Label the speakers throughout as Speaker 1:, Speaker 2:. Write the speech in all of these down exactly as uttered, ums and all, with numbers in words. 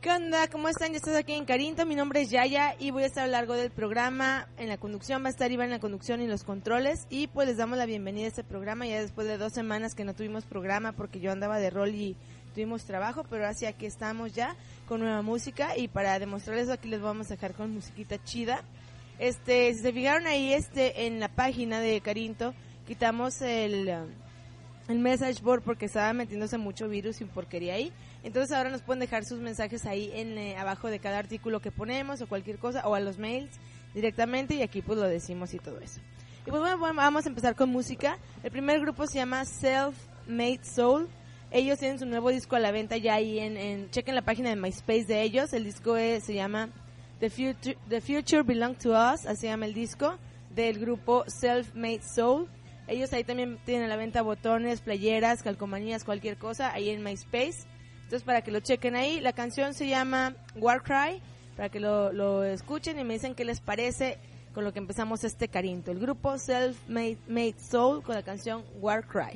Speaker 1: ¿Qué onda? ¿Cómo están? Ya estás aquí en Carinto, mi nombre es Yaya y voy a estar a lo largo del programa. En la conducción va a estar Iván en la conducción y los controles, y pues les damos la bienvenida a este programa ya después de dos semanas que no tuvimos programa porque yo andaba de rol y tuvimos trabajo, pero así aquí estamos ya con nueva música, y para demostrarles eso aquí les vamos a dejar con musiquita chida. Este, si se fijaron ahí este en la página de Carinto, quitamos el... el message board porque estaba metiéndose mucho virus y porquería ahí. Entonces ahora nos pueden dejar sus mensajes ahí en eh, abajo de cada artículo que ponemos o cualquier cosa, o a los mails directamente, y aquí pues lo decimos y todo eso. Y pues bueno, bueno, vamos a empezar con música. El primer grupo se llama Self Made Soul. Ellos tienen su nuevo disco a la venta ya ahí en, en chequen la página de MySpace de ellos. El disco es, se llama The Future, The Future Belong to Us, así se llama el disco del grupo Self Made Soul. Ellos ahí también tienen a la venta botones, playeras, calcomanías, cualquier cosa, ahí en MySpace. Entonces, para que lo chequen ahí. La canción se llama Warcry, para que lo, lo escuchen y me dicen qué les parece con lo que empezamos este Carinto. El grupo Self Made, Made Soul con la canción Warcry.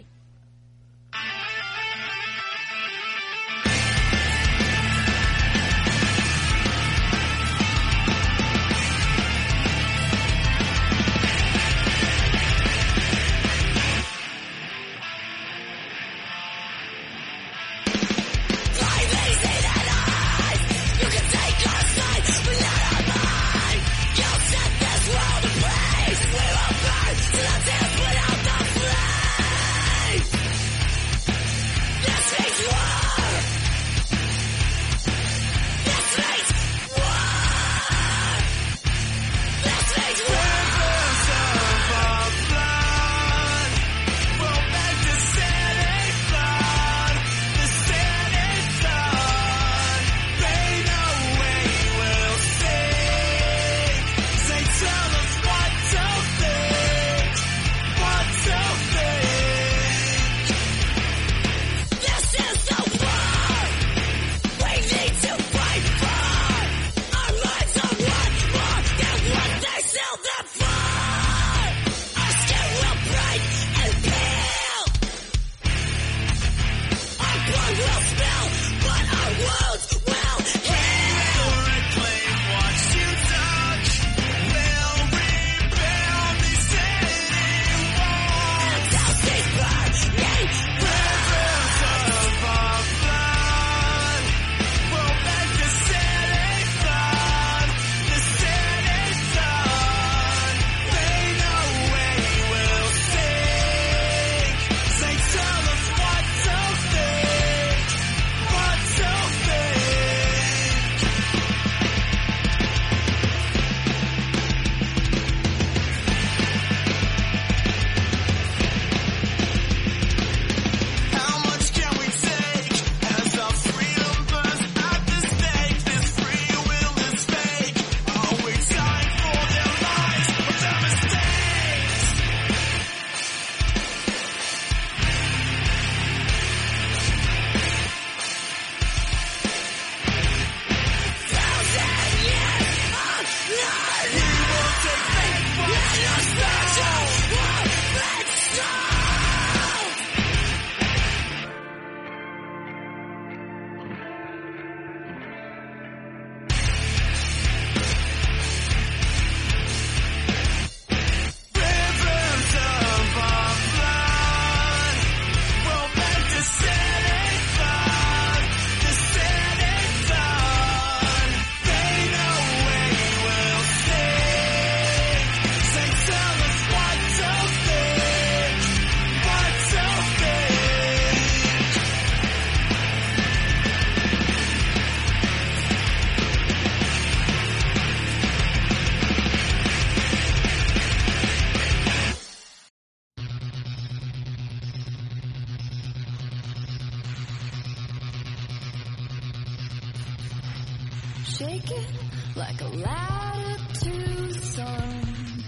Speaker 2: Shake it like a ladder to the sun.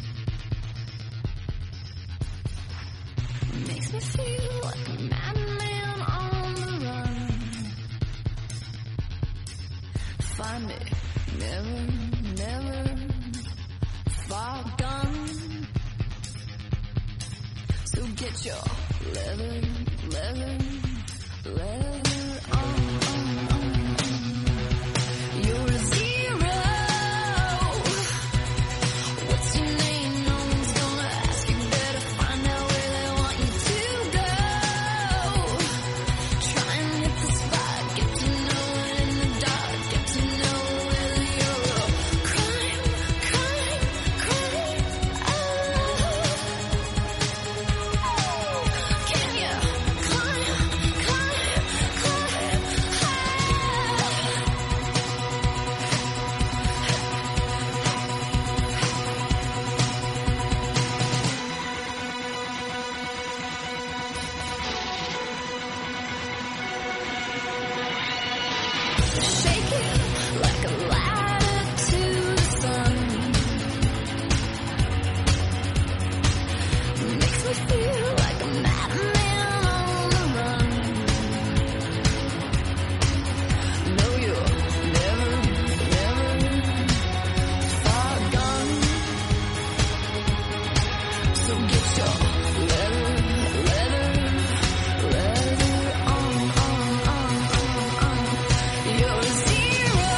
Speaker 2: Makes me feel like a madman on the run. Find me, never, never far gone. So get your leather, leather, leather on. on, on. Shake it like a ladder to the sun. Makes me feel like a madman on the run. No, you're never, never far gone. So get your letter, letter, letter on, on, on, on, on. You're a zero.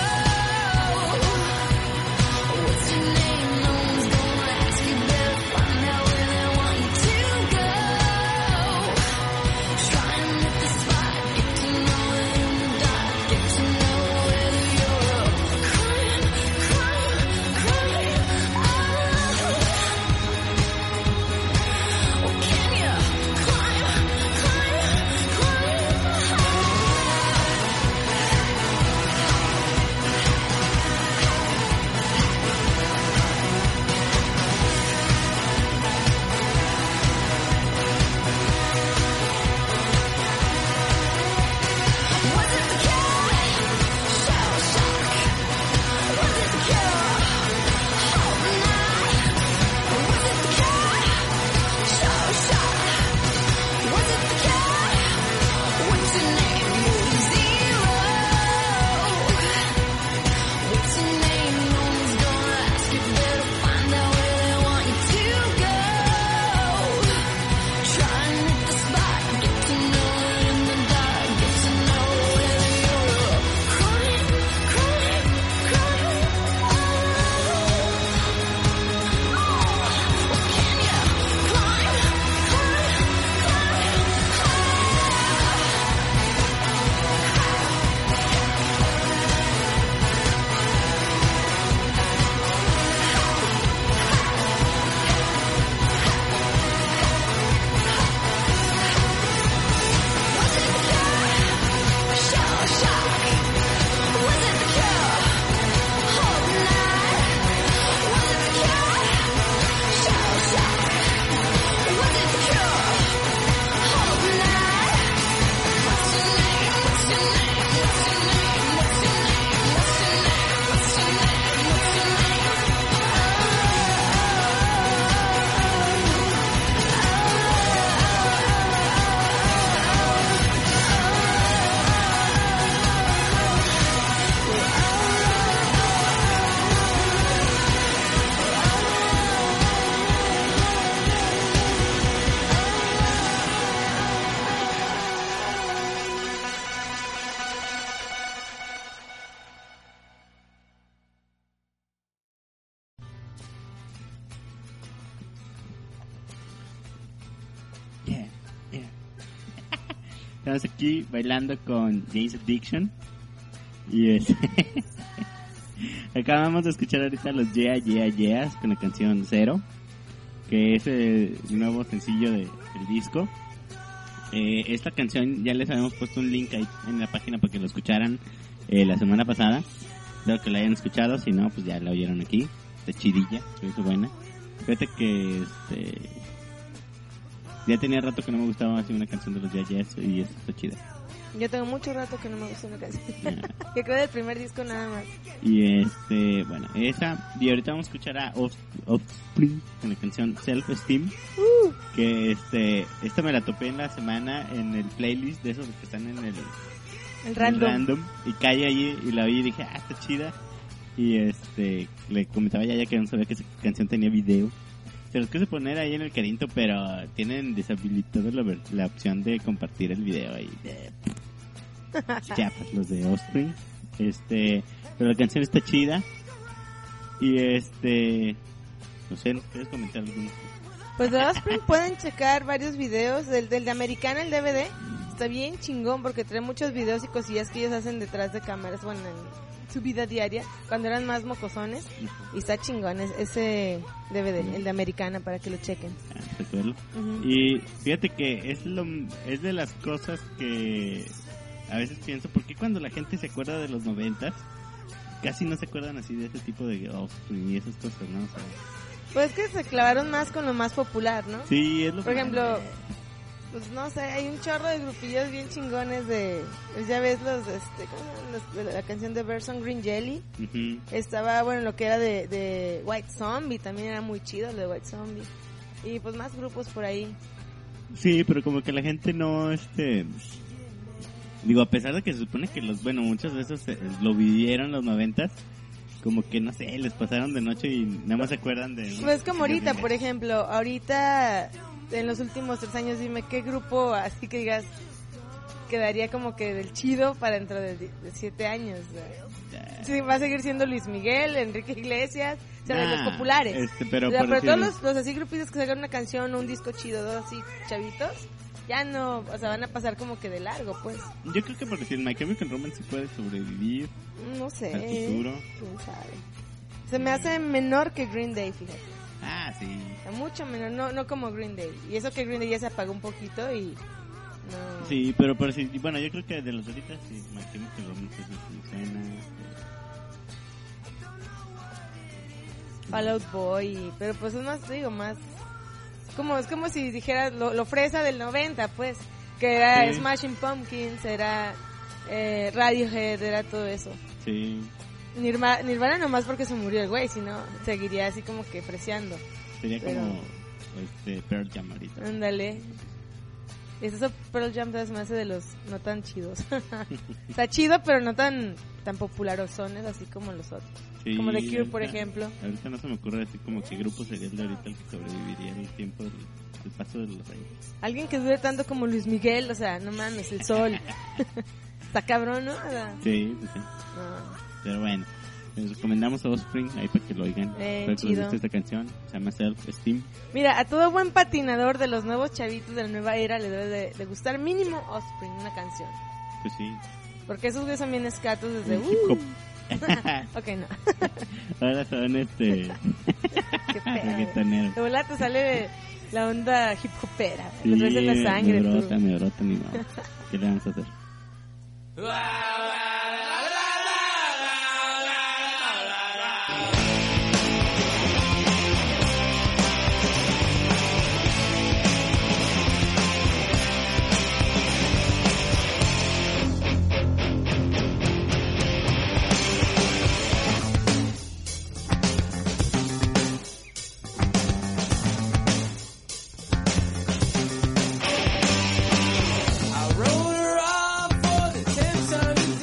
Speaker 2: What's your name? No one's gonna ask you. Better find out where they want you to go. Try and hit the spot. Get to know it in the dark. Get to know whether you're a crime, crime, crime. Oh, or can you climb, climb, climb Was it the cure? Shell shock. Was it the cure? Hope not. Was it the cure? Shell shock. Was it the cure? What's your name? You're zero. What's your name? No one's gonna ask you. Better find out where they want you to go. Try and hit the spot. Get to know it in the dark. Get to know whether you're a crime, crime, crime. Oh, or can you climb, climb, Shell shock. Was it the cure? Hope not. Was it the cure? Shell shock. Was it the cure? Hope not. What's your name? What's your name? What's your name? What's your name? What's your name? What's your name? What's your name?
Speaker 3: Yeah, yeah. Estamos aquí bailando con Jane's Addiction. Y es... Acabamos de escuchar ahorita los Yeah, Yeah, Yeahs con la canción Cero, que es el nuevo sencillo de, del disco. Eh, esta canción ya les habíamos puesto un link ahí en la página para que lo escucharan eh, la semana pasada. Espero que la hayan escuchado, si no, pues ya la oyeron aquí. Está chidilla, se hizo buena. Fíjate que este... ya tenía rato que no me gustaba así una canción de los Yeah Yeahs y esta está chida.
Speaker 1: Yo tengo mucho rato que no me gusta una canción. Que creo del primer disco nada más.
Speaker 3: Y este, bueno, esa. Y ahorita vamos a escuchar a Off- Offspring con la canción Self Esteem.
Speaker 1: Uh,
Speaker 3: Que este, esta me la topé en la semana en el playlist de esos que están en el,
Speaker 1: el random.
Speaker 3: el random. Y caí allí y la oí y dije, ah, está chida. Y este, le comentaba ya, ya que no sabía que esa canción tenía video. Se los quise poner ahí en el Carinto, pero tienen deshabilitado la, ver- la opción de compartir el video ahí. Chapas los de Offspring. Este, pero la canción está chida. Y este, no sé, ¿no quieres comentar alguno?
Speaker 1: Pues de Offspring pueden checar varios videos. Del, del de Americana, el D V D, está bien chingón porque trae muchos videos y cosillas que ellos hacen detrás de cámaras, bueno, en su vida diaria, cuando eran más mocosones. Y está chingón es- ese D V D, el de Americana, para que lo chequen.
Speaker 3: Ah, recuerdo.
Speaker 1: Ujú.
Speaker 3: Y fíjate que es lo es de las cosas que a veces pienso, porque cuando la gente se acuerda de los noventas, casi no se acuerdan así de ese tipo de Offspring y esas cosas, ¿no? O sea,
Speaker 1: Pues que se clavaron más con lo más popular, ¿no?
Speaker 3: sí, es lo
Speaker 1: Por ejemplo, pues no sé, hay un chorro de grupillos bien chingones de, pues ya ves los, este, ¿cómo se llaman? Los de la canción de Berson, Green Jelly.
Speaker 3: Ujú.
Speaker 1: Estaba, bueno, lo que era de, de White Zombie, también era muy chido lo de White Zombie. Y pues más grupos por ahí.
Speaker 3: Sí, pero como que la gente no, este... Digo, a pesar de que se supone que los, bueno, muchos de esos eh, lo vivieron los noventas, como que no sé, les pasaron de noche y nada más se acuerdan de...
Speaker 1: Pues como ahorita, por ejemplo, ahorita, en los últimos tres años, dime qué grupo así que digas quedaría como que del chido para dentro de, de siete años. O sea, sí, va a seguir siendo Luis Miguel, Enrique Iglesias, o sea, de
Speaker 3: Nah,
Speaker 1: los populares.
Speaker 3: este, pero
Speaker 1: O sea,
Speaker 3: por
Speaker 1: pero
Speaker 3: decir-
Speaker 1: todos los, los así grupitos que sacan una canción o un disco chido, dos así chavitos, ya no, o sea, van a pasar como que de largo, pues.
Speaker 3: Yo creo que por decir My Chemical Romance sí puede sobrevivir
Speaker 1: No sé.
Speaker 3: al futuro.
Speaker 1: ¿Quién sabe? Se me hace menor que Green Day, fíjate.
Speaker 3: Ah, sí.
Speaker 1: O sea, mucho menor, no, no como Green Day. Y eso que Green Day ya se apagó un poquito y... No.
Speaker 3: Sí, pero por decir, bueno, yo creo que de los ahorita sí, My Chemical Romance sí suena.
Speaker 1: Fall Out Boy, pero pues es más, digo, más... Como, es como si dijeras lo, lo fresa del noventa, pues. Que era
Speaker 3: Sí.
Speaker 1: Smashing Pumpkins, era eh, Radiohead, era todo eso.
Speaker 3: Sí,
Speaker 1: Nirvana, Nirvana nomás porque se murió el güey, si no, seguiría así como que freseando.
Speaker 3: sería
Speaker 1: Pero-
Speaker 3: como este Pearl Jam ahorita.
Speaker 1: Ándale. Y eso Pearl Jam se me hace de los no tan chidos. Está chido, pero no tan tan popularosones así como los otros.
Speaker 3: Sí,
Speaker 1: Como The Cure, por
Speaker 3: ahorita-
Speaker 1: ejemplo.
Speaker 3: Ahorita no se me ocurre así como que grupo sería el de ahorita el que sobreviviría el tiempo del el paso de los años.
Speaker 1: Alguien que dure tanto como Luis Miguel, o sea, no mames, el sol. Está cabrón, ¿no? O sea,
Speaker 3: Sí, sí, sí.
Speaker 1: no.
Speaker 3: Pero bueno, les recomendamos a Offspring ahí para que lo oigan.
Speaker 1: Eh,
Speaker 3: Espero que les
Speaker 1: chido.
Speaker 3: guste esta canción. Se llama Self Esteem.
Speaker 1: Mira, a todo buen patinador de los nuevos chavitos de la nueva era le debe de, de gustar mínimo Offspring, una canción.
Speaker 3: Pues sí.
Speaker 1: Porque esos güeyes son bien escatos desde...
Speaker 3: El hip hop.
Speaker 1: Uh, ok, no.
Speaker 3: Ahora son este
Speaker 1: Qué pedo.
Speaker 3: reggaetoneros.
Speaker 1: De volada te sale la onda hip hopera.
Speaker 3: Sí,
Speaker 1: Lo traes en la sangre.
Speaker 3: me
Speaker 1: tú.
Speaker 3: brota, me brota, ni modo. ¿Qué le vamos a hacer?
Speaker 4: I wrote her off for the ten Sunday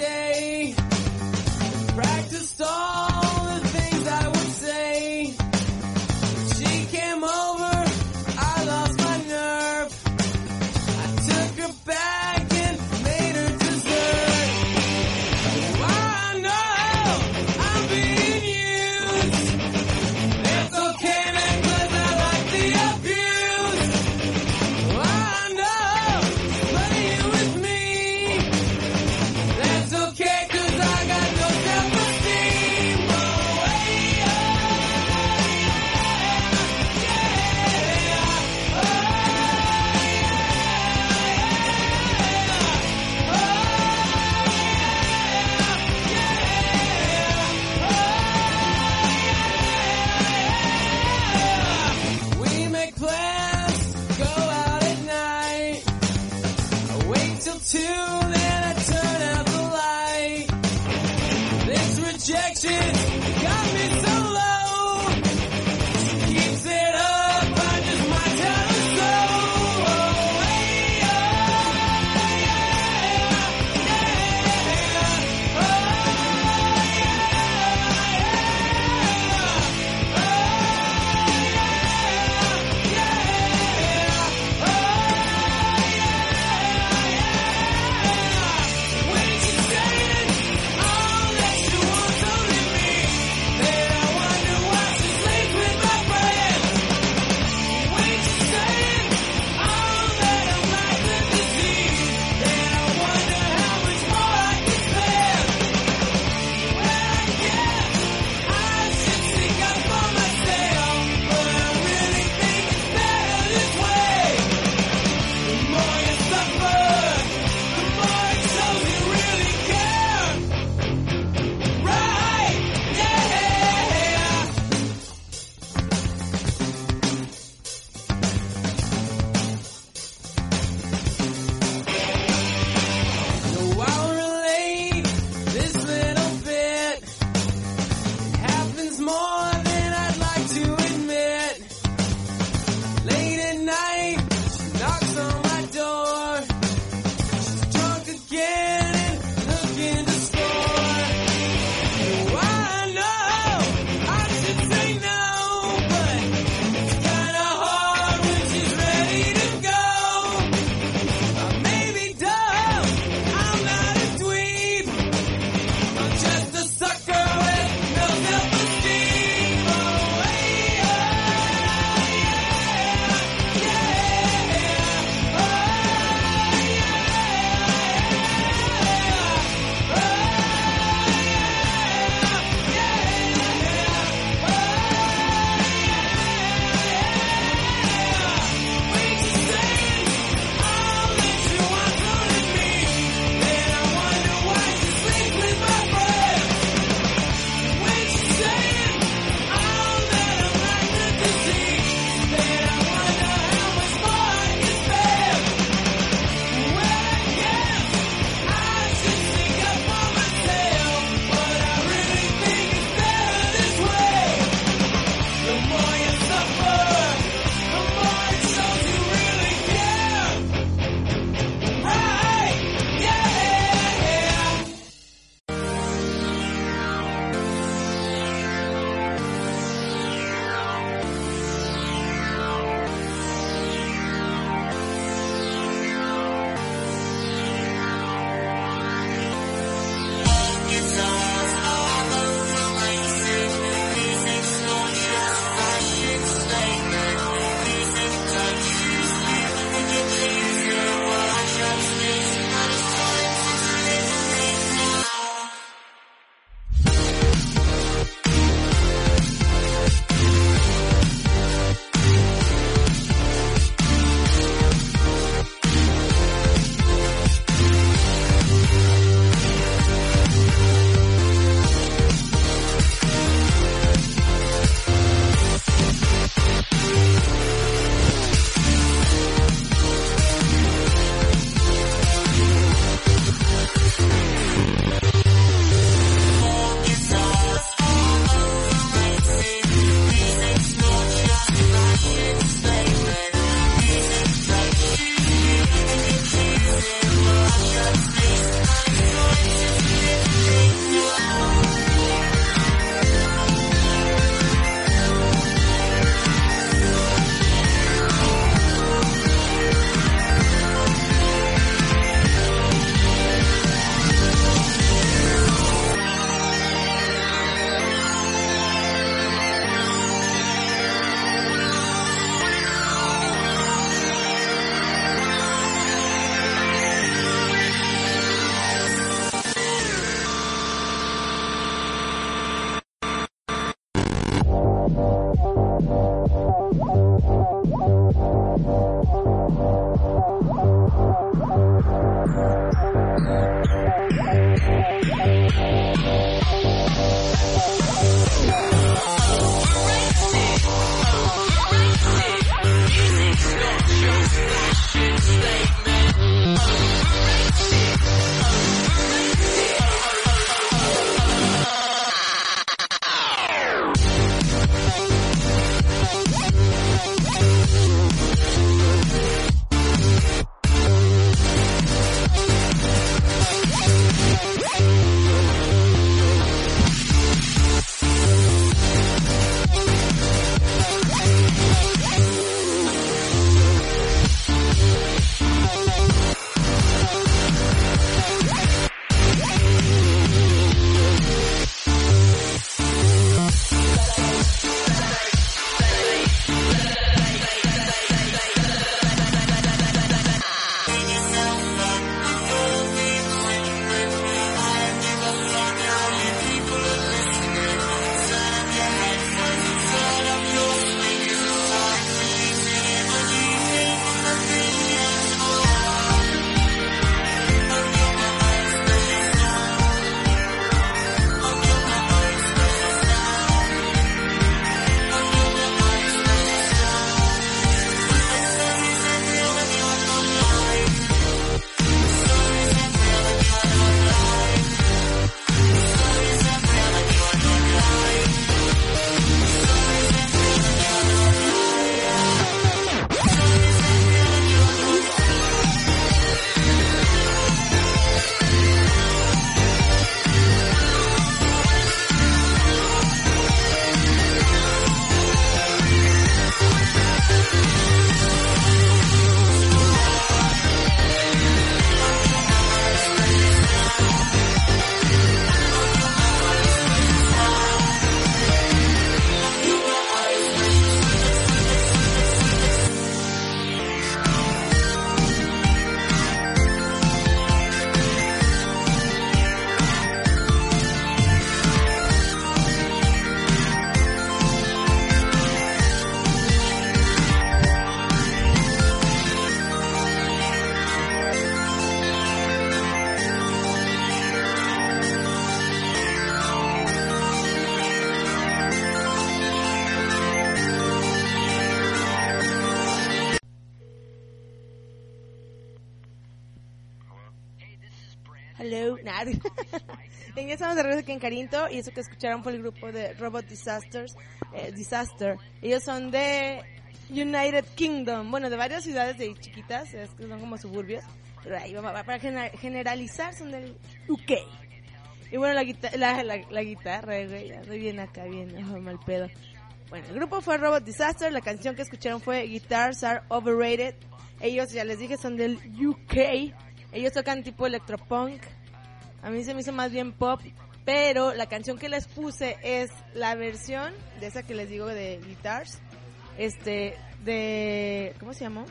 Speaker 1: hello, nada. Ya estamos de regreso aquí en Carinto y eso que escucharon fue el grupo de Robot Disasters, eh, Disaster. Ellos son de United Kingdom, bueno, de varias ciudades de chiquitas, es que son como suburbios, pero ahí vamos, para generalizar son del U K. Y bueno, la, guita- la, la, la guitarra, güey, ando bien acá, bien, oh, mal pedo. Bueno, el grupo fue Robot Disaster, la canción que escucharon fue Guitars Are Overrated. Ellos, ya les dije, son del U K. Ellos tocan tipo electropunk. A mí se me hizo más bien pop, pero la canción que les puse es la versión de esa que les digo de Guitars, este, de, ¿cómo se llamó?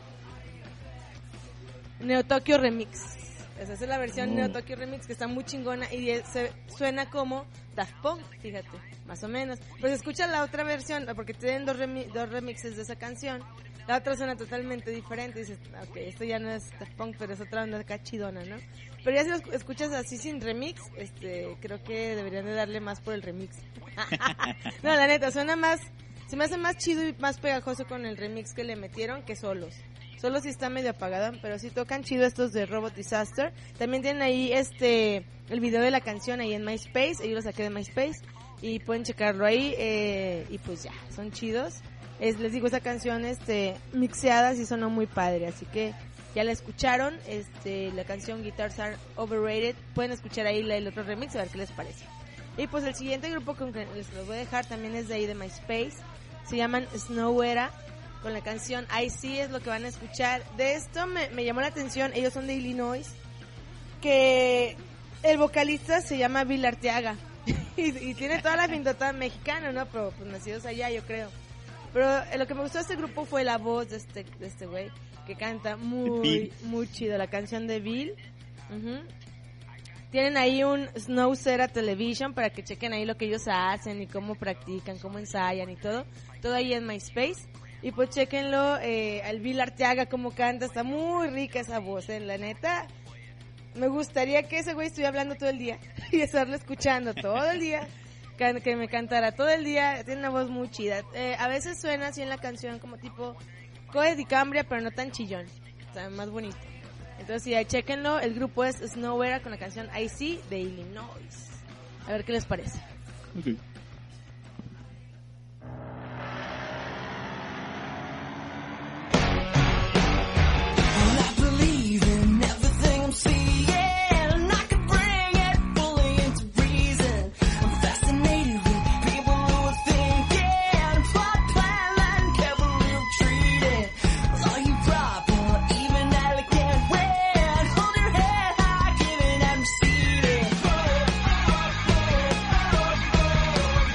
Speaker 1: Neo Tokyo Remix. Esa es la versión
Speaker 3: Oh.
Speaker 1: Neo Tokyo Remix que está muy chingona y es- se, suena como Daft Punk, fíjate, más o menos. Pues escucha la otra versión, porque tienen dos, remi- dos remixes de esa canción. La otra suena totalmente diferente. Dices, ok, esto ya no es Daft Punk, pero es otra onda acá chidona, ¿no? Pero ya si lo escu- escuchas así sin remix, este, creo que deberían de darle más por el remix. No, la neta, suena más, se me hace más chido y más pegajoso con el remix que le metieron que solos. Solo sí está medio apagado, pero sí tocan chido estos de Robot Disaster. También tienen ahí este el video de la canción ahí en MySpace, ahí lo saqué de MySpace y pueden checarlo ahí, eh, y pues ya, son chidos. Es, les digo, esa canción este mixeada sí sonó muy padre, así que ya la escucharon, este la canción Guitars Are Overrated, pueden escuchar ahí la, el otro remix a ver qué les parece. Y pues el siguiente grupo con que les los voy a dejar también es de ahí de MySpace, se llaman Snow Era, con la canción I See es lo que van a escuchar. De esto me, me llamó la atención, ellos son de Illinois, que el vocalista se llama Bill Arteaga y, y tiene toda la pintota mexicana, ¿no? Pero pues nacidos allá, yo creo. Pero eh, lo que me gustó de este grupo fue la voz de este de este güey, que canta muy, muy chido la canción de Bill. Ujú. Tienen ahí un Snow Cera Television para que chequen ahí lo que ellos hacen y cómo practican, cómo ensayan y todo. Todo ahí en MySpace. Y pues chequenlo, eh, al Bill Arteaga cómo canta, está muy rica esa voz, eh, la neta. Me gustaría que ese güey estuviera hablando todo el día y estarlo escuchando todo el día, can- que me cantara todo el día. Tiene una voz muy chida. Eh, a veces suena así en la canción como tipo Coe de Cambria, pero no tan chillón, o sea, más bonito. Entonces sí, ahí chequenlo, el grupo es Snow Era con la canción I See de Illinois. A ver qué les parece.
Speaker 3: Okay.
Speaker 2: I believe in everything I'm seeing, and I can bring it fully into reason. I'm fascinated with people who are thinking, plot, plan, and carefully retreating. Are you proper, even elegant, when hold your head high, giving and receiving?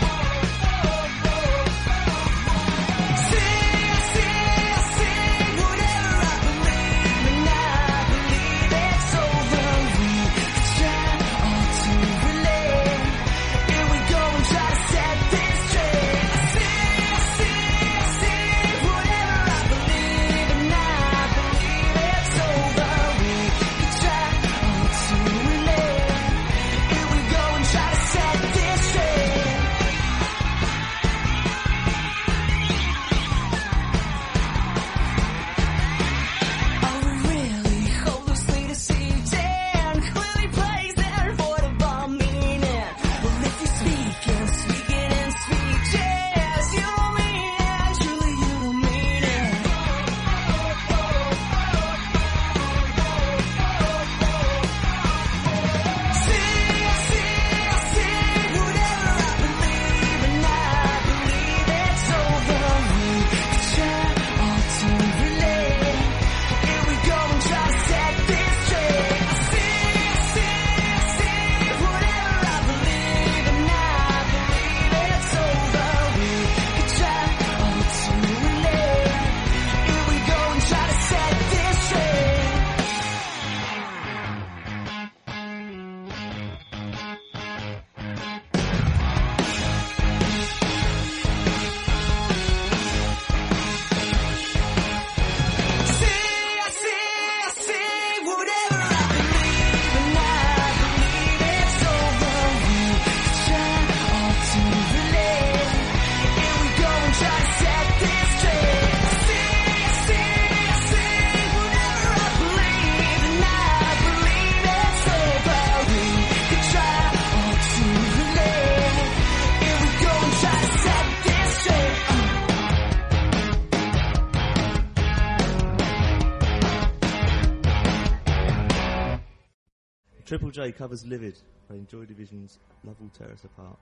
Speaker 4: Triple J covers Livid by Joy Division's Love Will Tear Us Apart.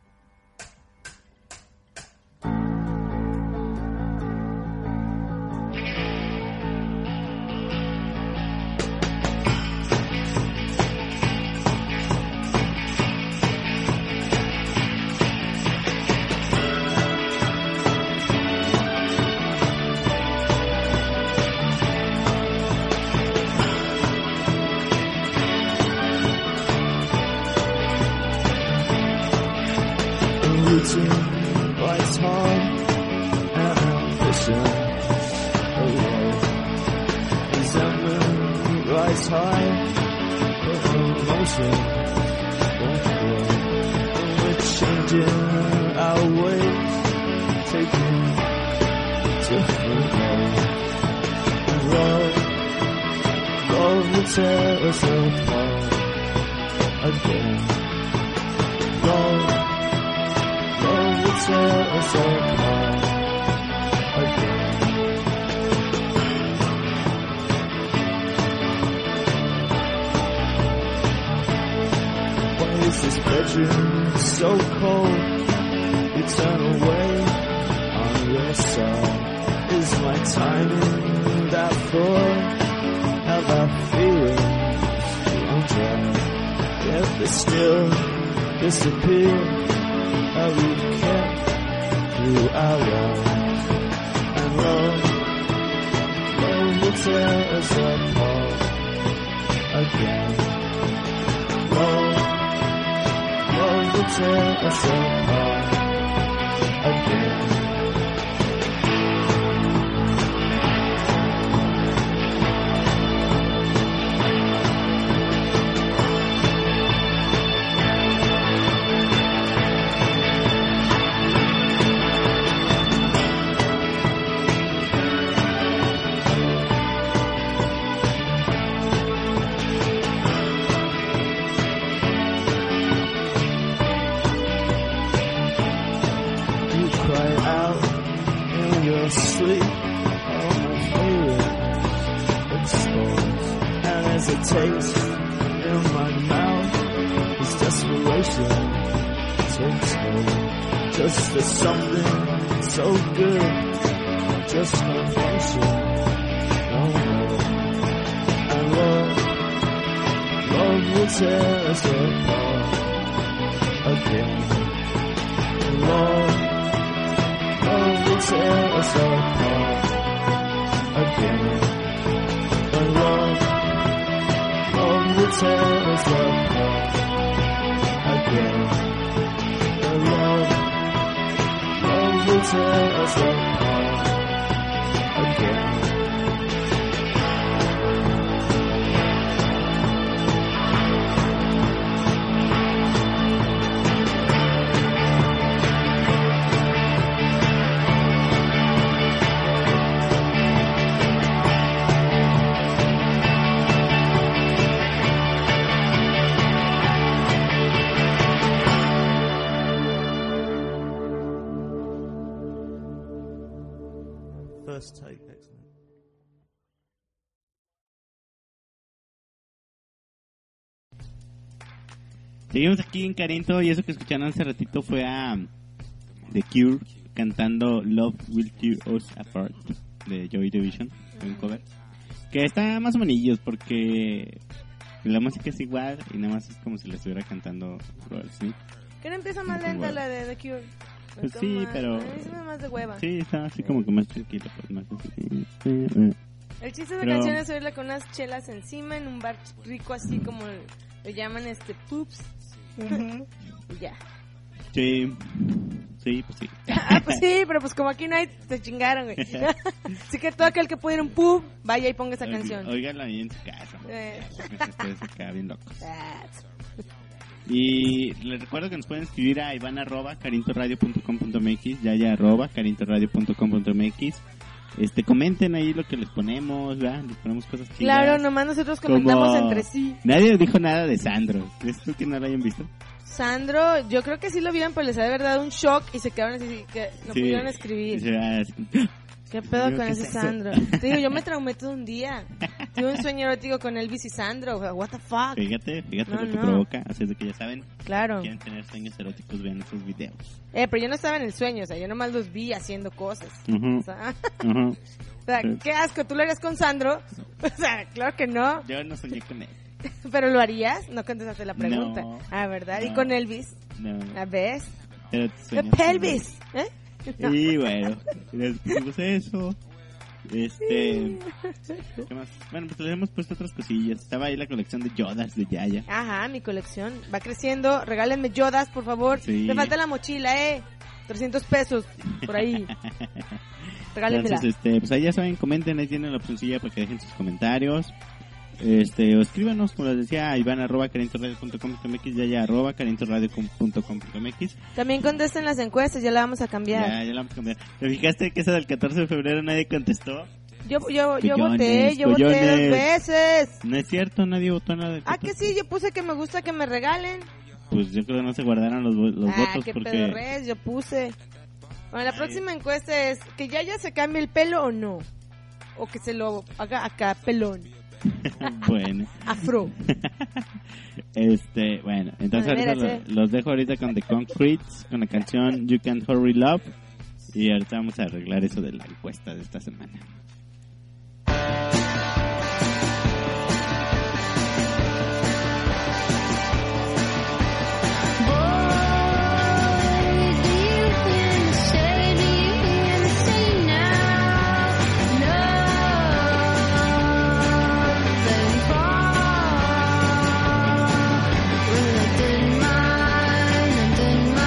Speaker 5: Bites hard and ambition away. Resentment rise high, but emotion won't grow. We're changing our ways, taking different roads. Love, love will tear us apart again. Love, love will tear us apart again. Why is this bedroom so cold? You turn away on your side. Is my timing that full? Have I feelings I'm dry? Yet they still disappear. How we kept through our lives. And love, love will tear us apart again. Love, love will tear us apart again. Sleep, oh my favorite exposed. And as it tastes in my mouth, this desperation takes hold. Just as something so good, just her function, no more. And love, love will tear us apart again. And love, love will tear us apart again. And love, love will tear us apart again. And love, love will tear us apart again. First take, excellent.
Speaker 3: Seguimos aquí en Carinto y eso que escucharon hace ratito fue a The Cure cantando Love Will Tear Us Apart de Joy Division, un cover que está más o menos porque la música es igual y nada más es como si le estuviera cantando Robert Smith.
Speaker 1: Que no empieza más lenta la de The Cure.
Speaker 3: Pues
Speaker 1: Como
Speaker 3: sí,
Speaker 1: más-
Speaker 3: pero
Speaker 1: a mí se me da más de hueva.
Speaker 3: sí, está así como que más tranquilo, pues más así.
Speaker 1: El chiste de la
Speaker 3: Pero-
Speaker 1: canción es oírla con unas chelas encima en un bar rico así como le llaman este poops. Y ya.
Speaker 3: Sí, sí, pues sí.
Speaker 1: Ah, pues sí, pero pues como aquí no hay, te chingaron, güey. Así que todo aquel que pueda ir a un pub, vaya y ponga esa canción.
Speaker 3: Óigala ahí en su casa.
Speaker 1: Eh.
Speaker 3: Ustedes se quedan bien locos.
Speaker 1: That's-
Speaker 3: Y les recuerdo que nos pueden escribir a iván arroba carintoradio punto com punto mx, yaya arroba carintoradio punto com punto mx. Este, comenten ahí lo que les ponemos, ¿verdad? Les ponemos cosas chidas.
Speaker 1: Claro, nomás nosotros comentamos
Speaker 3: Como-
Speaker 1: entre sí.
Speaker 3: Nadie dijo nada de Sandro. ¿Es tú que no lo hayan visto?
Speaker 1: Sandro, yo creo que sí lo vieron, pero les ha de haber dado un shock y se quedaron así, que no
Speaker 3: Sí.
Speaker 1: pudieron escribir.
Speaker 3: O sea, así-
Speaker 1: ¿Qué pedo
Speaker 3: Digo,
Speaker 1: con
Speaker 3: ¿qué
Speaker 1: ese
Speaker 3: es eso?
Speaker 1: Sandro? Te digo, yo me traumé todo un día. Tuve un sueño erótico con Elvis y Sandro. What the fuck.
Speaker 3: Fíjate, fíjate
Speaker 1: No,
Speaker 3: lo que
Speaker 1: no.
Speaker 3: provoca. Así es de que ya saben,
Speaker 1: Claro.
Speaker 3: quieren tener sueños eróticos, vean esos videos.
Speaker 1: Eh, pero yo no estaba en el sueño, o sea, yo nomás los vi haciendo cosas.
Speaker 3: Ujú,
Speaker 1: O sea,
Speaker 3: ujú.
Speaker 1: o sea, qué asco, ¿tú lo harías con Sandro? O sea, claro que no.
Speaker 3: Yo no soñé con él.
Speaker 1: ¿Pero lo harías? No contestaste la pregunta.
Speaker 3: No.
Speaker 1: Ah, ¿verdad? ¿Y
Speaker 3: No.
Speaker 1: con Elvis?
Speaker 3: No.
Speaker 1: ¿A ves?
Speaker 3: Era tu
Speaker 1: ¡The
Speaker 3: sueño.
Speaker 1: pelvis! ¿Eh? No.
Speaker 3: Y bueno, después eso. Este. ¿Qué más? Bueno, pues le hemos puesto otras cosillas. Estaba ahí la colección de Yodas de Yaya.
Speaker 1: Ajá, mi colección va creciendo. Regálenme Yodas, por favor.
Speaker 3: Sí.
Speaker 1: Me falta la mochila, ¿eh? trescientos pesos, por ahí. Regálenmela.
Speaker 3: Entonces, este, pues ahí ya saben, comenten, ahí tienen la opcióncilla para que dejen sus comentarios. Este, o escríbanos, como les decía, a Iván arroba carintoradio punto com punto mx, ya ya arroba carintoradio punto com punto mx.
Speaker 1: También contesten las encuestas, ya la vamos a cambiar.
Speaker 3: Ya, ya la vamos a cambiar. ¿Te fijaste que esa del catorce de febrero nadie contestó?
Speaker 1: Yo, yo, yo
Speaker 3: Collones,
Speaker 1: voté, yo voté
Speaker 3: collones.
Speaker 1: dos veces.
Speaker 3: No es cierto, nadie votó nada del
Speaker 1: Ah, que
Speaker 3: catorce.
Speaker 1: sí, yo puse que me gusta que me regalen.
Speaker 3: Pues yo creo que no se guardaron los, vo- los
Speaker 1: ah,
Speaker 3: votos
Speaker 1: qué
Speaker 3: porque...
Speaker 1: pedorres, yo puse. Bueno, la próxima encuesta es que ya ya se cambie el pelo o no. O que se lo haga acá pelón,
Speaker 3: Bueno,
Speaker 1: afro.
Speaker 3: este, bueno, entonces
Speaker 1: Bueno,
Speaker 3: ahorita
Speaker 1: mira,
Speaker 3: lo- los dejo ahorita con The Concretes, con la canción You Can't Hurry Love, y ahorita vamos a arreglar eso de la encuesta de esta semana.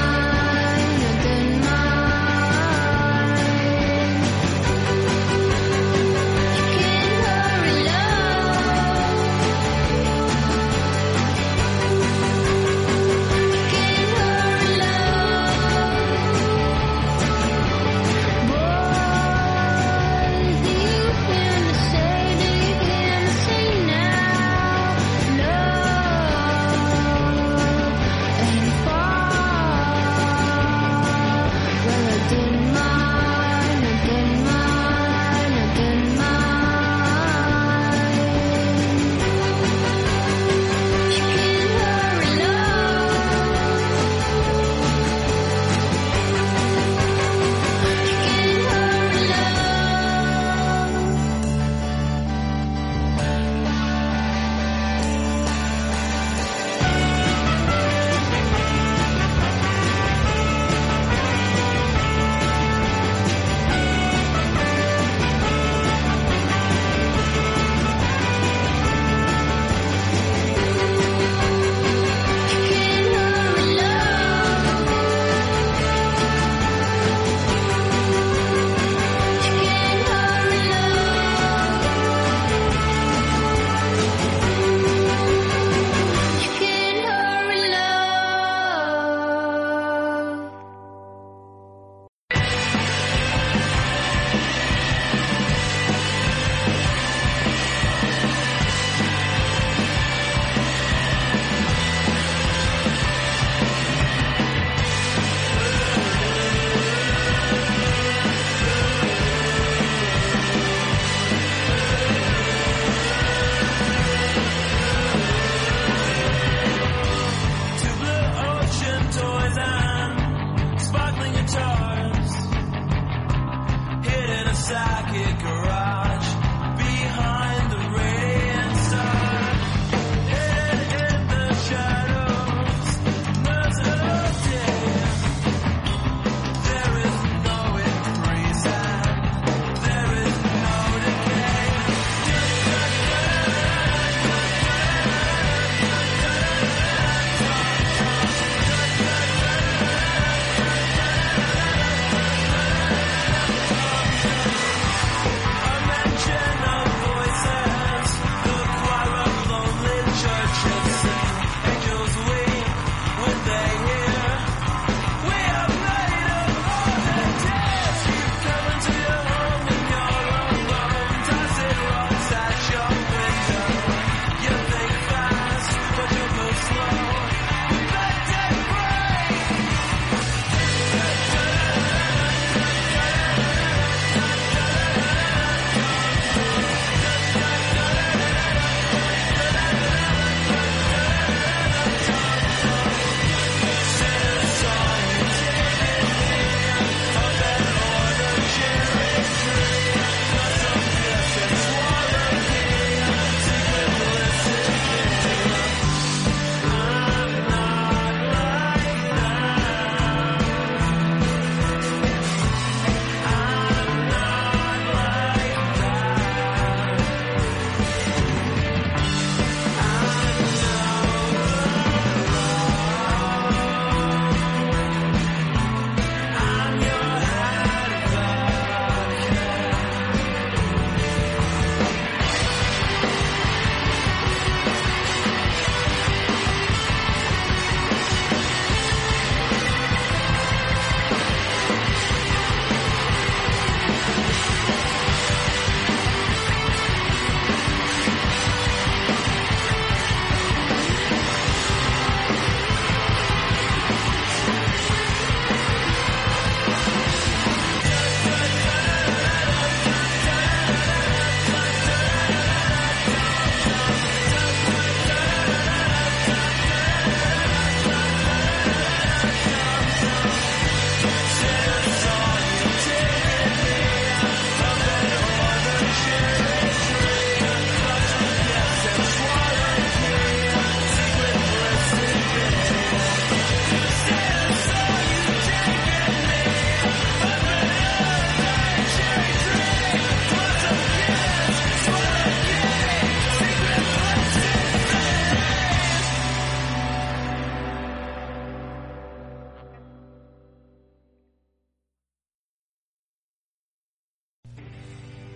Speaker 2: Thank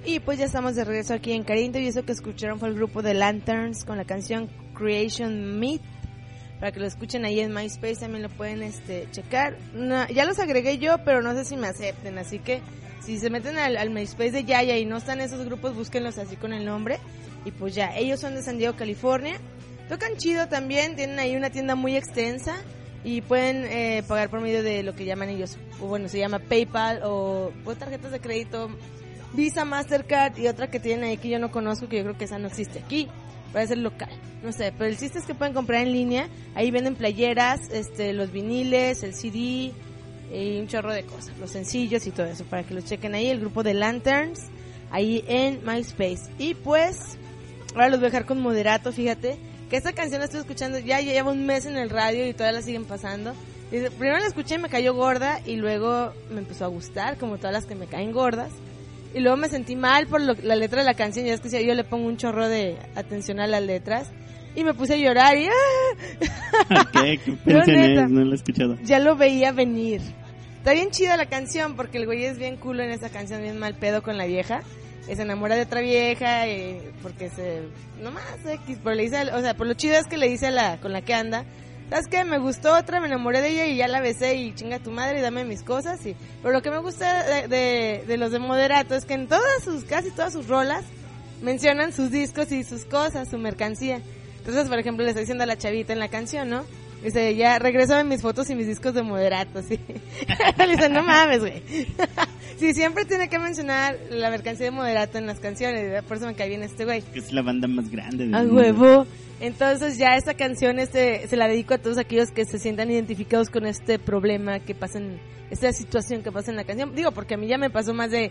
Speaker 1: Y pues ya estamos de regreso aquí en Carinto y eso que escucharon fue el grupo de Lanterns con la canción Creation Myth. Para que lo escuchen ahí en MySpace también lo pueden este checar. No, ya los agregué yo, pero no sé si me acepten, así que si se meten al, al MySpace de Yaya y no están esos grupos, búsquenlos así con el nombre. Y pues ya, ellos son de San Diego, California. Tocan chido también, tienen ahí una tienda muy extensa y pueden eh, pagar por medio de lo que llaman ellos, o bueno, se llama PayPal o pues, tarjetas de crédito, Visa, Mastercard y otra que tienen ahí que yo no conozco, que yo creo que esa no existe aquí, puede ser local, no sé, pero el chiste es que pueden comprar en línea, ahí venden playeras, este, los viniles, el C D y un chorro de cosas, los sencillos y todo eso, para que los chequen ahí, el grupo de Lanterns, ahí en MySpace. Y pues, ahora los voy a dejar con Moderato, fíjate, que esta canción la estoy escuchando, ya, ya lleva un mes en el radio y todavía la siguen pasando. Y primero la escuché y me cayó gorda y luego me empezó a gustar, como todas las que me caen gordas. Y luego me sentí mal por lo, la letra de la canción, ya es que yo le pongo un chorro de atención a las letras. Y me puse a llorar y... ¡ah!
Speaker 3: ¿Qué? ¿Qué canción es? No la he escuchado.
Speaker 1: Ya lo veía venir. Está bien chida la canción porque el güey es bien culo en esa canción, bien mal pedo con la vieja. Se enamora de otra vieja y porque se... Nomás X, pero le dice... O sea, por lo chido es que le dice a la con la que anda... ¿Sabes qué? Me gustó otra, me enamoré de ella y ya la besé y chinga tu madre y dame mis cosas. Y, pero lo que me gusta de, de, de los de Moderato es que en todas sus, casi todas sus rolas, mencionan sus discos y sus cosas, su mercancía. Entonces, por ejemplo, le está diciendo a la chavita en la canción, ¿no? Dice, ya, regrésame mis fotos y mis discos de Moderato, ¿sí? Le dice, no mames, güey. Sí, siempre tiene que mencionar la mercancía de Moderato en las canciones, por eso me cae bien este güey.
Speaker 3: Que es la banda más grande del
Speaker 1: A
Speaker 3: mundo.
Speaker 1: huevo. Entonces ya esta canción este se la dedico a todos aquellos que se sientan identificados con este problema que pasa en, esta situación que pasa en la canción. Digo, porque a mí ya me pasó más de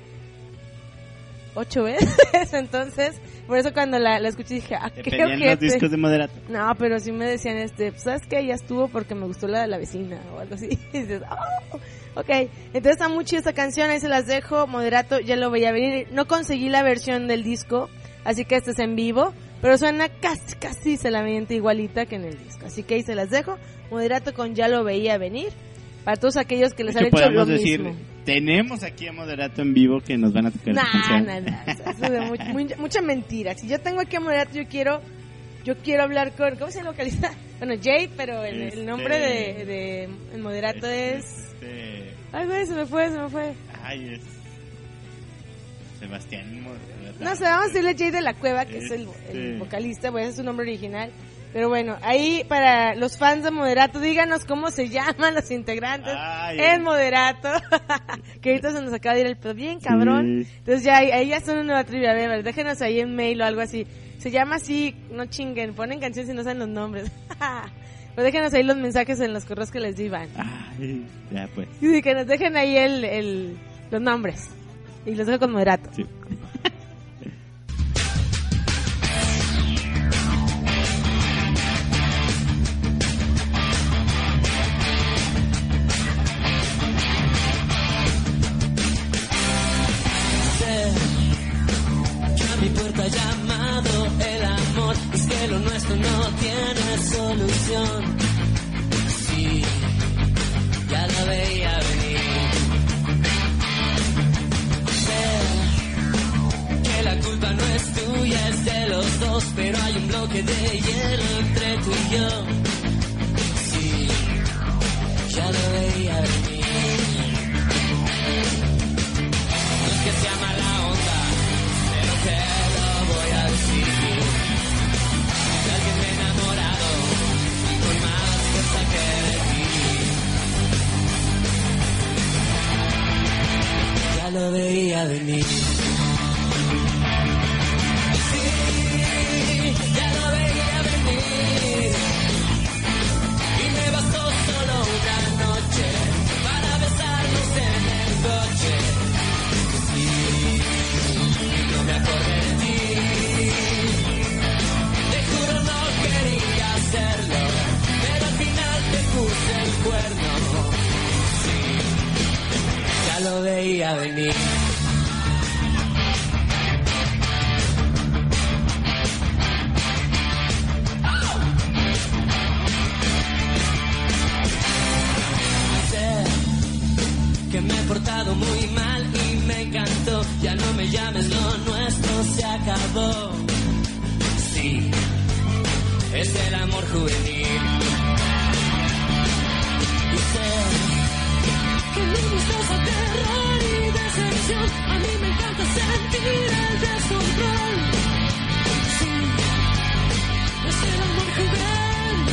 Speaker 1: ocho veces, entonces, por eso cuando la, la escuché dije, ah,
Speaker 3: ¿Te
Speaker 1: qué
Speaker 3: pedían los
Speaker 1: ojete.
Speaker 3: discos de Moderato?
Speaker 1: No, pero sí me decían, este, pues, ¿sabes qué? Ya estuvo porque me gustó la de la vecina o algo así. Y dices, oh, ok. Entonces está muy chida esta canción, ahí se las dejo. Moderato, ya lo veía venir. No conseguí la versión del disco, así que este es en vivo, pero suena casi, casi se la miente igualita que en el disco. Así que ahí se las dejo. Moderato con Ya lo veía venir. Para todos aquellos que les han hecho lo
Speaker 3: decir,
Speaker 1: mismo.
Speaker 3: Tenemos aquí a Moderato en vivo que nos van a tocar
Speaker 1: Nah,
Speaker 3: esta canción.
Speaker 1: nah, nah, o sea, eso de muy, muy, mucha mentira. Si yo tengo aquí a Moderato, yo quiero yo quiero hablar con, ¿cómo se llama localiza? Bueno, Jade, pero el,
Speaker 3: Este...
Speaker 1: el nombre de, de el Moderato
Speaker 3: este,
Speaker 1: es...
Speaker 3: Este...
Speaker 1: Ay, güey, se me fue, se me fue.
Speaker 3: Ay, es... Sebastián Moderato.
Speaker 1: No sé, vamos a decirle Jade de la Cueva, que
Speaker 3: este...
Speaker 1: es el, el vocalista, pues ese es su nombre original. Pero bueno, ahí para los fans de Moderato, díganos cómo se llaman los integrantes
Speaker 3: Ay,
Speaker 1: en Moderato. Que ahorita se nos acaba de ir el pedo bien cabrón.
Speaker 3: Sí.
Speaker 1: Entonces ya ahí, ahí ya son una nueva trivia. A ver, déjenos ahí en mail o algo así. Se llama así, no chinguen, ponen canciones y no saben los nombres. Pero déjenos ahí los mensajes en los correos que les divan.
Speaker 3: Ay, ya pues.
Speaker 1: Sí, que nos dejen ahí el, el, los nombres. Y los dejo con Moderato.
Speaker 3: Sí.
Speaker 6: Mi puerta ha llamado el amor, es que lo nuestro no tiene solución. Sí, ya la veía venir. Sé que la culpa no es tuya, es de los dos, pero hay un bloque de hielo entre tú y yo. Sí, ya la veía venir. No es que sea mala onda, pero te lo voy a decir. De alguien me he enamorado, con más fuerza que de ti. Ya lo veía venir. Sí, ya lo veía venir. Y me bastó solo una noche para besarnos en el coche. No me acordé de ti, te juro no quería hacerlo, pero al final te puse el cuerno. Sí, ya lo veía venir. Sé que me he portado muy mal y me encantó, ya no me llames lo nuevo. es el amor juvenil. Y sé que me gustas a terror y decepción. A mí me encanta sentir el descontrol. Sí, es el amor juvenil.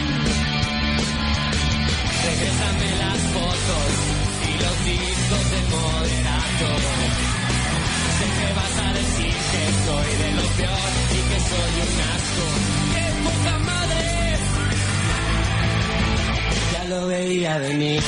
Speaker 6: Regrésame las fotos y los discos de moderato. Sé que vas a decir que soy de lo peor y que soy un asco. ¡Qué poca madre! Ya lo veía venir.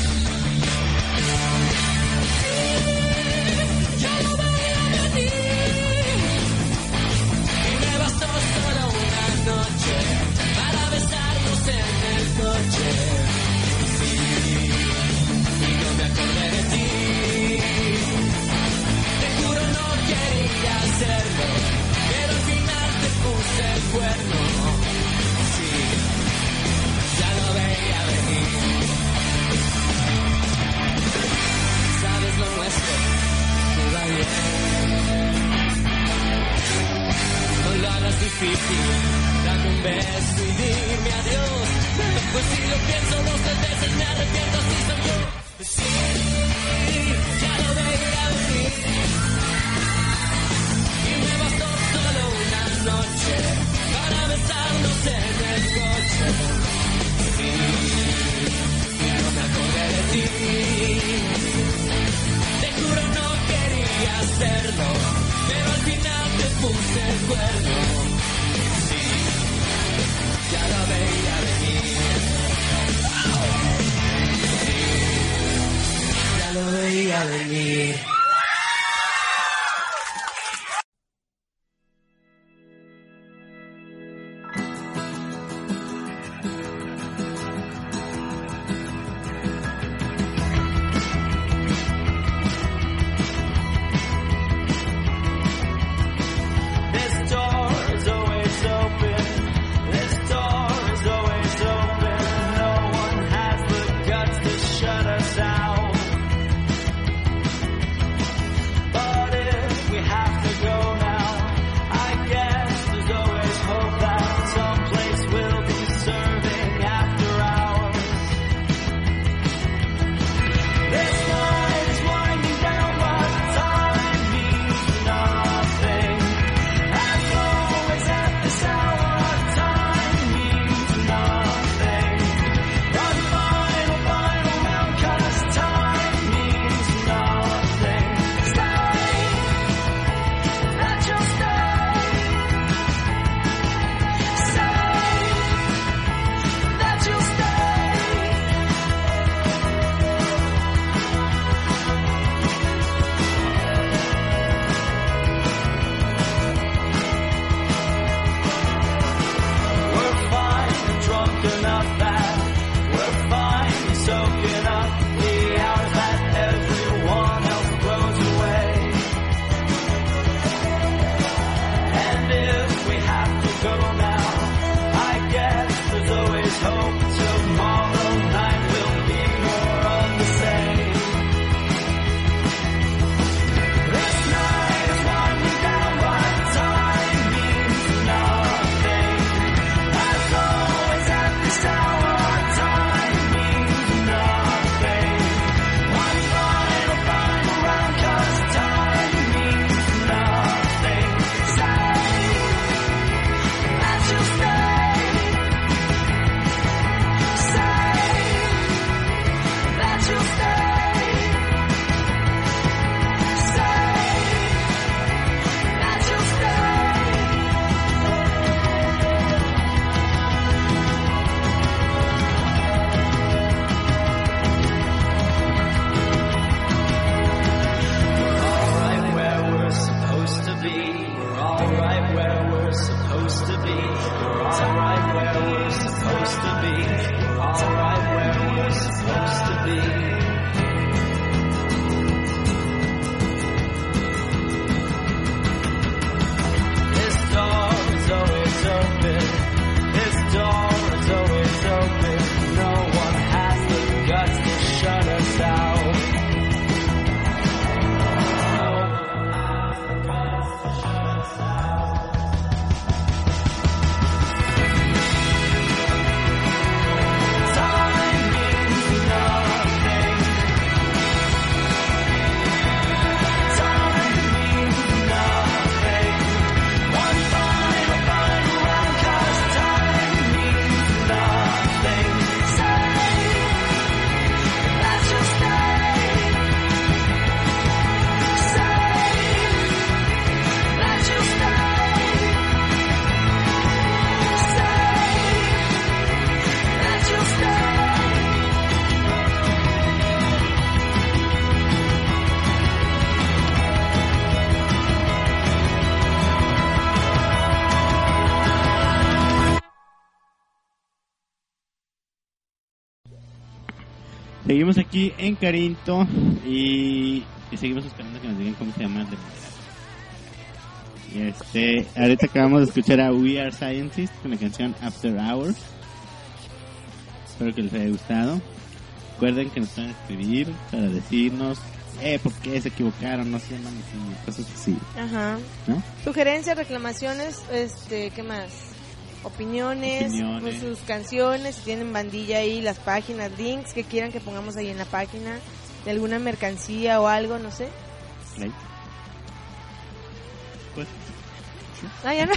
Speaker 6: Ya lo veía venir. Y me bastó solo una noche para besarnos en el coche. Sí, y no me acordé de ti. Te juro no quería hacerlo, pero al final te puse el cuerno. Sí, ya lo veía venir. Sabes lo nuestro, me va bien. No lo hagas difícil, dame un beso y dime adiós. Pues si lo pienso dos tres veces me arrepiento, así soy yo. Sí, ya lo veía venir. Y me bastó solo una noche para besarnos en el coche. Sí, y no me acordé de ti. Te juro no quería hacerlo, pero al final te puse el cuerno. Sí, ya lo veía venir. Sí, ya lo veía venir.
Speaker 5: This door is always open. This door is always open. No one has the guts to shut us out. But if we have to go now, I guess there's always hope that someplace will be serving after hours. This night is winding down, but time means nothing. As always at this hour, time means nothing. Run final, final round, 'cause time
Speaker 3: Seguimos aquí en Carinto y, y seguimos esperando que nos digan cómo se llama el de moderador. Y este, ahorita acabamos de escuchar a We Are Scientists con la canción After Hours. Espero que les haya gustado. Recuerden que nos pueden escribir para decirnos eh, por qué se equivocaron, no se llaman así, cosas así,
Speaker 1: Ajá.
Speaker 3: ¿no?
Speaker 1: Sugerencias, reclamaciones, este, ¿qué más? Opiniones,
Speaker 3: Opiniones.
Speaker 1: pues, sus canciones, si tienen bandilla ahí, las páginas, links que quieran que pongamos ahí en la página, de alguna mercancía o algo, no sé.
Speaker 3: Ahí. Pues,
Speaker 1: Ah, ya no.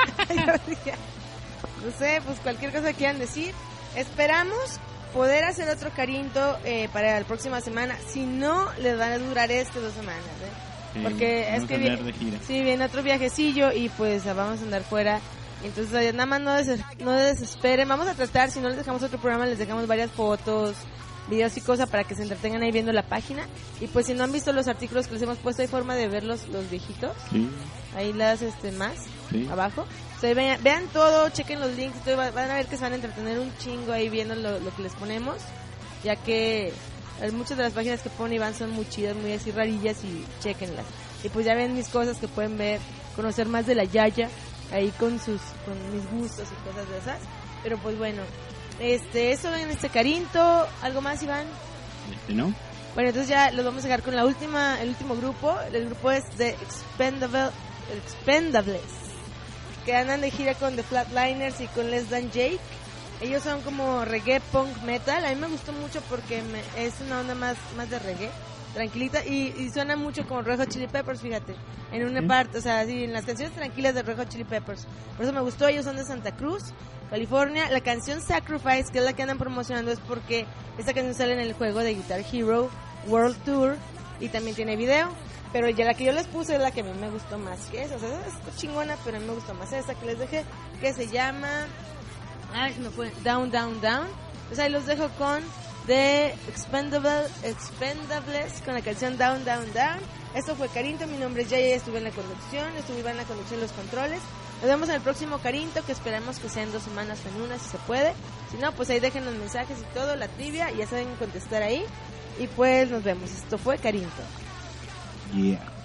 Speaker 1: Ya. No sé, pues cualquier cosa que quieran decir. Esperamos poder hacer otro Carinto eh, para la próxima semana. Si no, les van a durar este dos semanas, ¿eh?
Speaker 3: eh,
Speaker 1: Porque es
Speaker 3: vamos
Speaker 1: que
Speaker 3: a andar
Speaker 1: vi-
Speaker 3: de gira.
Speaker 1: sí, viene otro viajecillo y pues vamos a andar fuera. Entonces eh, nada más no, des- no desesperen. Vamos a tratar, si no les dejamos otro programa, les dejamos varias fotos, videos y cosas para que se entretengan ahí viendo la página. Y pues si no han visto los artículos que les hemos puesto, hay forma de ver los, los viejitos.
Speaker 3: Sí,
Speaker 1: Ahí las este más
Speaker 3: sí.
Speaker 1: abajo. O sea, vean, vean todo, chequen los links, y todo, va- van a ver que se van a entretener un chingo ahí viendo lo, lo que les ponemos, ya que eh, muchas de las páginas que pone Iván son muy chidas, muy así rarillas, y chequenlas. Y pues ya ven mis cosas que pueden ver, conocer más de la Yaya, ahí con sus con mis gustos y cosas de esas. Pero pues bueno, este eso en este Carinto. ¿Algo más, Iván?
Speaker 3: Este no.
Speaker 1: Bueno, entonces ya los vamos a dejar con la última, el último grupo. El grupo es The Expendable, Expendables, que andan de gira con The Flatliners y con Less Than Jake. Ellos son como reggae punk metal. A mí me gustó mucho porque me, es una onda más, más de reggae, tranquilita, y, y suena mucho como Red Hot Chili Peppers, fíjate, en una
Speaker 3: ¿Sí?
Speaker 1: parte, o sea, así en las canciones tranquilas de Red Hot Chili Peppers. Por eso me gustó. Ellos son de Santa Cruz, California. La canción Sacrifice, que es la que andan promocionando, es porque esta canción sale en el juego de Guitar Hero World Tour y también tiene video. Pero ya la que yo les puse es la que a mí me gustó más que esa. O sea, es chingona, pero a mí me gustó más esa que les dejé, que se llama... Ay, se me fue. Down, Down, Down. Pues ahí los dejo con The Expendable, Expendables, con la canción Down, Down, Down. Esto fue Carinto, mi nombre es Yaya, estuve en la conducción, estuve en la conducción y los controles. Nos vemos en el próximo Carinto, que esperamos que sea en dos semanas o en una, si se puede. Si no, pues ahí dejen los mensajes y todo, la trivia, y ya saben contestar ahí. Y pues nos vemos. Esto fue Carinto.
Speaker 3: Yeah.